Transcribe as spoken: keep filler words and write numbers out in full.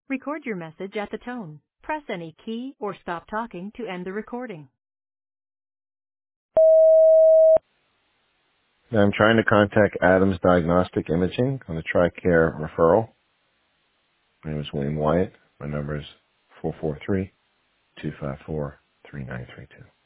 Record your message at the tone. Press any key or stop talking to end the recording. I'm trying to contact Adams Diagnostic Imaging on the TRICARE referral. My name is William Wyatt. My number is four four three, two five four, three nine three two.